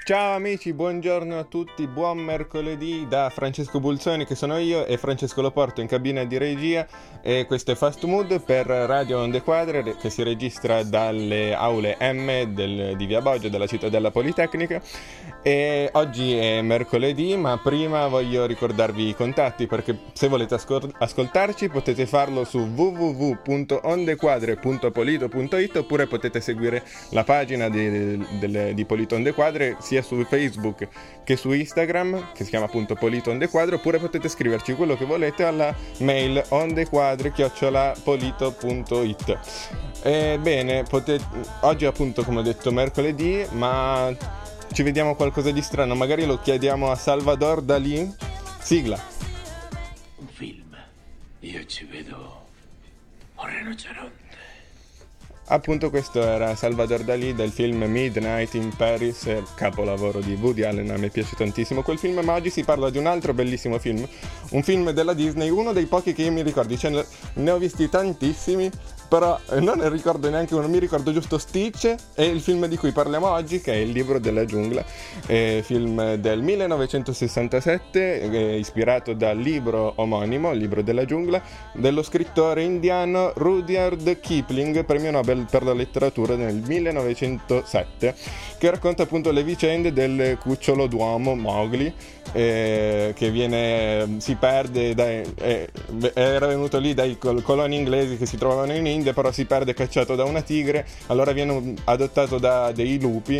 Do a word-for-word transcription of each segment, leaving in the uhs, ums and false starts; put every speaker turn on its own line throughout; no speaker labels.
Ciao amici, buongiorno a tutti, buon mercoledì da Francesco Bulzoni che sono io e Francesco Loporto in cabina di regia, e questo è Fast Mood per Radio Onde Quadre che si registra dalle aule M del, di Via Boggio della Cittadella Politecnica. E oggi è mercoledì, ma prima voglio ricordarvi i contatti, perché se volete ascol- ascoltarci potete farlo su w w w punto ondequadre punto polito punto it oppure potete seguire la pagina di, di, di Polito Onde Quadre sia su Facebook che su Instagram, che si chiama appunto Polito Onde Quadre, oppure potete scriverci quello che volete alla mail ondequadre chiocciola polito punto it. Ebbene, potete... oggi appunto, come ho detto, mercoledì, ma ci vediamo qualcosa di strano, magari lo chiediamo a Salvador Dalì. Sigla.
Un film, io ci vedo un rinoceronte.
Appunto questo era Salvador Dalì del film Midnight in Paris, capolavoro di Woody Allen, a me piace tantissimo quel film, ma oggi si parla di un altro bellissimo film, un film della Disney, uno dei pochi che io mi ricordo, cioè, ne ho visti tantissimi, però non ne ricordo neanche uno, mi ricordo giusto Stitch e il film di cui parliamo oggi, che è Il libro della giungla, eh, film del millenovecentosessantasette, eh, ispirato dal libro omonimo, Il libro della giungla, dello scrittore indiano Rudyard Kipling, premio Nobel per la letteratura nel millenovecentosette, che racconta appunto le vicende del cucciolo d'uomo Mowgli, eh, che viene si perde dai, eh, era venuto lì dai col- coloni inglesi che si trovavano in India, però si perde cacciato da una tigre, allora viene adottato da dei lupi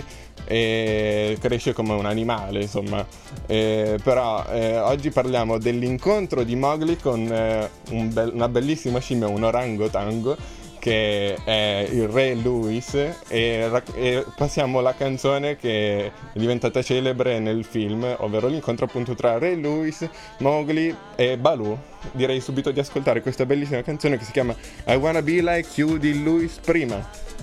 e cresce come un animale, insomma. Eh, però eh, oggi parliamo dell'incontro di Mowgli con eh, un be- una bellissima scimmia, un orangotango, che è il re Louis, e, e passiamo la canzone che è diventata celebre nel film, ovvero l'incontro appunto tra re Louis, Mowgli e Baloo. Direi subito di ascoltare questa bellissima canzone che si chiama I Wanna Be Like You di Louis prima.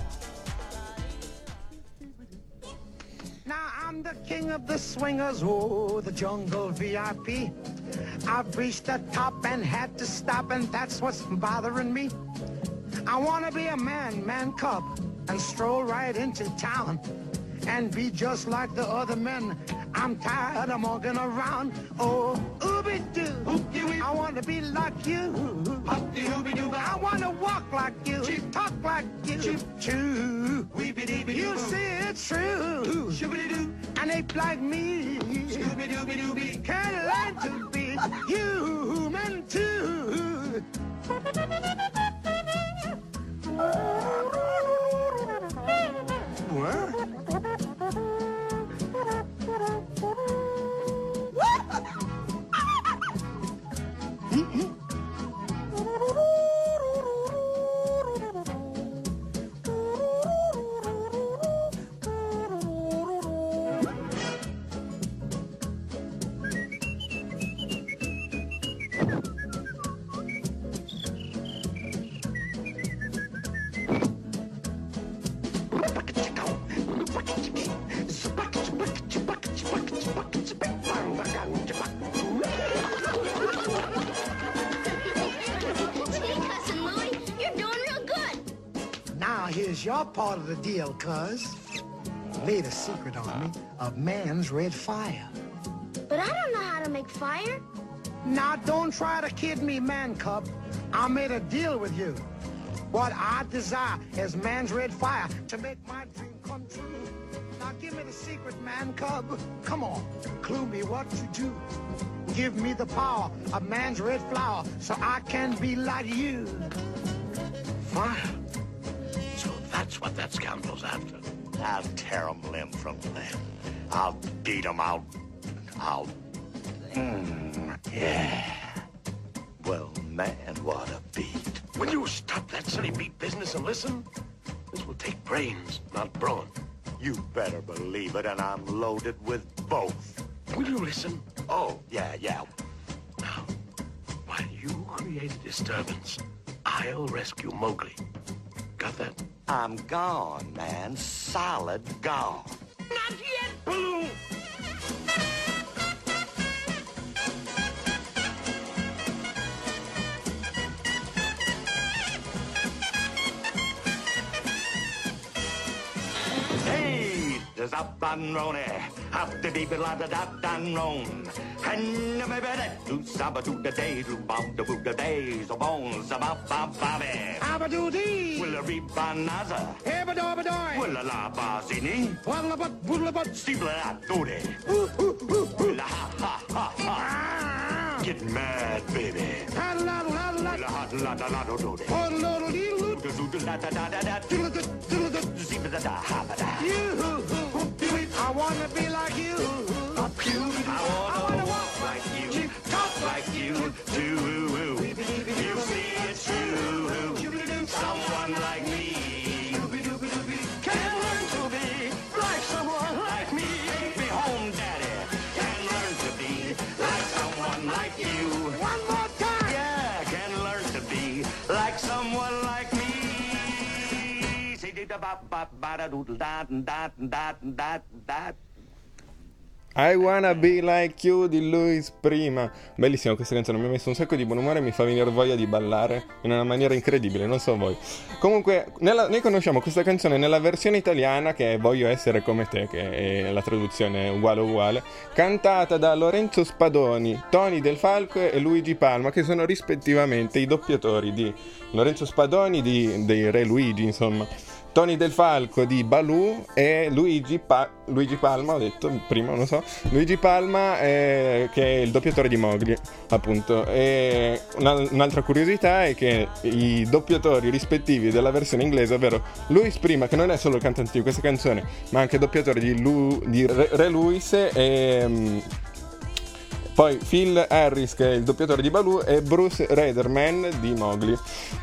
Now I'm the king of the swingers, oh, the jungle V I P. I've reached the top and had to stop, and that's what's bothering me. I wanna be a man, man cub, and stroll right into town and be just like the other men. I'm tired of walking around. Oh, ooby-doo, I wanna be like you. I wanna walk like you, talk like you, too. You see it's true. An ape like me can learn to be human too. Here's your part of the deal, cuz. Laid a secret on me of man's red fire.
But I don't know how to make fire.
Now, don't try to kid me, man cub. I made a deal with you. What I desire is man's red fire to make my dream come true. Now, give me the secret, man cub. Come on, clue me what to do. Give me the power of man's red flower so I can be like you.
Fire? That's what that scoundrel's after.
I'll tear him limb from limb. I'll beat him out. I'll... Mm, yeah. Well, man, what a beat.
Will you stop that silly beat business and listen? This will take brains, not brawn.
You better believe it, and I'm loaded with both.
Will you listen?
Oh, yeah, yeah.
Now, while you create a disturbance, I'll rescue Mowgli. Got that?
I'm gone, man. Solid gone.
Not yet, Baloo!
Hey, there's up and Ronnie. Up the baby la da da da known. And the baby that do saba do the day do bop the boot the days of bones about bop bobby.
Abadoo-dee.
Will a rebanaza.
Ebadoo-badoy.
Will a la bazini.
Wallabat, boodlabat.
Steeple that doody. Will a ha ha ha ha. Get mad, baby.
Ha-la-la-la-la.
Will a hot la da la do doody.
Oh-lo-lo-dee-lo.
Do do do da da da da da.
Diddle-dut, diddle-dut.
Steeple da da ha ba da.
You, I wanna be like you. Up you.
I wanna walk like you, talk like you, too. You see it's true. Someone like me can learn to be like someone like me. Be home, daddy, can learn to be like someone like you.
One more time.
Yeah, can learn to be like someone like me. Say da ba ba ba da doodle da da da da da.
I Wanna Be Like You di Louis Prima. Bellissima questa canzone, mi ha messo un sacco di buon umore e mi fa venire voglia di ballare in una maniera incredibile, non so voi. Comunque, nella, noi conosciamo questa canzone nella versione italiana che è Voglio essere come te, che è la traduzione uguale uguale, cantata da Lorenzo Spadoni, Tony Del Falco e Luigi Palma, che sono rispettivamente i doppiatori di Lorenzo Spadoni di, dei Re Luigi, insomma. Tony Del Falco di Baloo e Luigi, pa- Luigi Palma, ho detto prima, non so, Luigi Palma eh, che è il doppiatore di Mowgli, appunto. E una, un'altra curiosità è che i doppiatori rispettivi della versione inglese, ovvero Louis Prima, che non è solo il cantante di questa canzone, ma anche doppiatore di, Lu- di Re-, Re Louis e... Um, poi Phil Harris, che è il doppiatore di Baloo, e Bruce Rederman di Mowgli.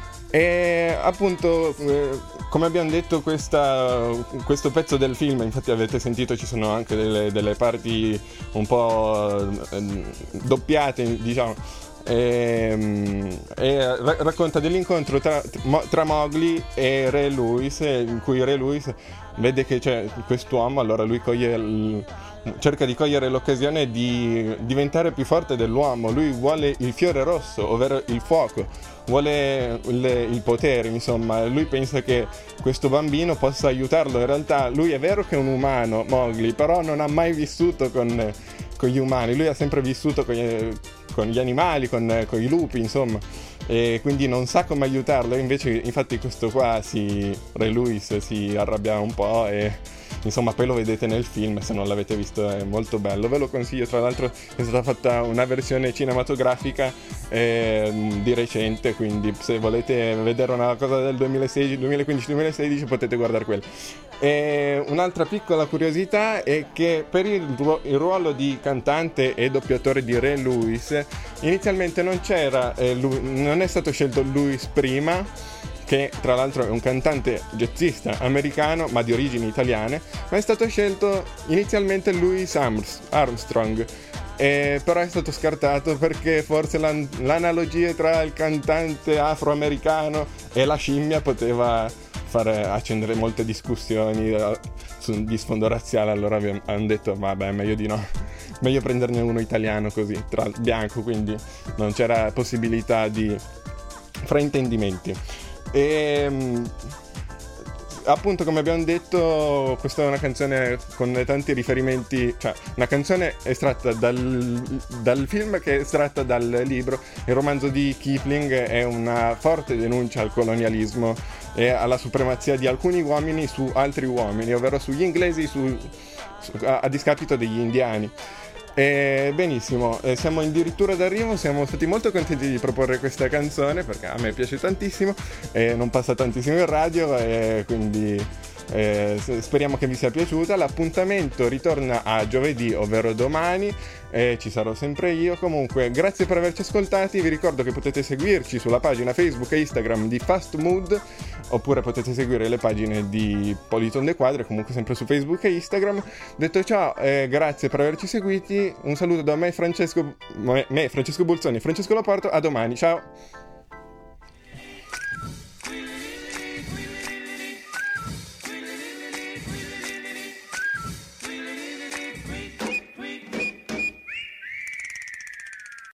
E appunto, eh, come abbiamo detto, questa, questo pezzo del film, infatti avete sentito, ci sono anche delle, delle parti un po' eh, doppiate, diciamo, e, e ra- racconta dell'incontro tra, tra Mowgli e Re Louis, in cui Re Louis vede che c'è quest'uomo, allora lui coglie il, cerca di cogliere l'occasione di diventare più forte dell'uomo. Lui vuole il fiore rosso, ovvero il fuoco, vuole il, il potere, insomma. Lui pensa che questo bambino possa aiutarlo. In realtà lui è vero che è un umano, Mowgli, però non ha mai vissuto con, con gli umani. Lui ha sempre vissuto con gli, con gli animali, con, con i lupi, insomma, e quindi non sa come aiutarlo. Invece, infatti, questo qua si, Re Louis si arrabbia un po' e insomma poi lo vedete nel film, se non l'avete visto è molto bello, ve lo consiglio. Tra l'altro è stata fatta una versione cinematografica eh, di recente, quindi se volete vedere una cosa del duemilasedici, duemilaquindici duemilasedici potete guardare quella. E un'altra piccola curiosità è che per il, ruo- il ruolo di cantante e doppiatore di Re Louis inizialmente non c'era eh, lui, non è stato scelto Louis Prima, che tra l'altro è un cantante jazzista americano ma di origini italiane, ma è stato scelto inizialmente Louis Armstrong, e però è stato scartato perché forse l'an- l'analogia tra il cantante afroamericano e la scimmia poteva fare accendere molte discussioni uh, su, di sfondo razziale. Allora hanno detto vabbè, meglio di no, meglio prenderne uno italiano così, tra bianco, quindi non c'era possibilità di fraintendimenti. E appunto, come abbiamo detto, questa è una canzone con tanti riferimenti, cioè una canzone estratta dal, dal film che è estratta dal libro. Il romanzo di Kipling è una forte denuncia al colonialismo e alla supremazia di alcuni uomini su altri uomini, ovvero sugli inglesi su, su, a, a discapito degli indiani. E benissimo, eh, siamo addirittura d'arrivo, siamo stati molto contenti di proporre questa canzone perché a me piace tantissimo e non passa tantissimo in radio, e quindi eh, speriamo che vi sia piaciuta. L'appuntamento ritorna a giovedì, ovvero domani, e ci sarò sempre io. Comunque, grazie per averci ascoltati. Vi ricordo che potete seguirci sulla pagina Facebook e Instagram di Fast Mood, oppure potete seguire le pagine di Politon De Quadri, comunque sempre su Facebook e Instagram. Detto ciò, eh, grazie per averci seguiti. Un saluto da me, Francesco, me, Francesco Bolzoni e Francesco Laporto. A domani, ciao!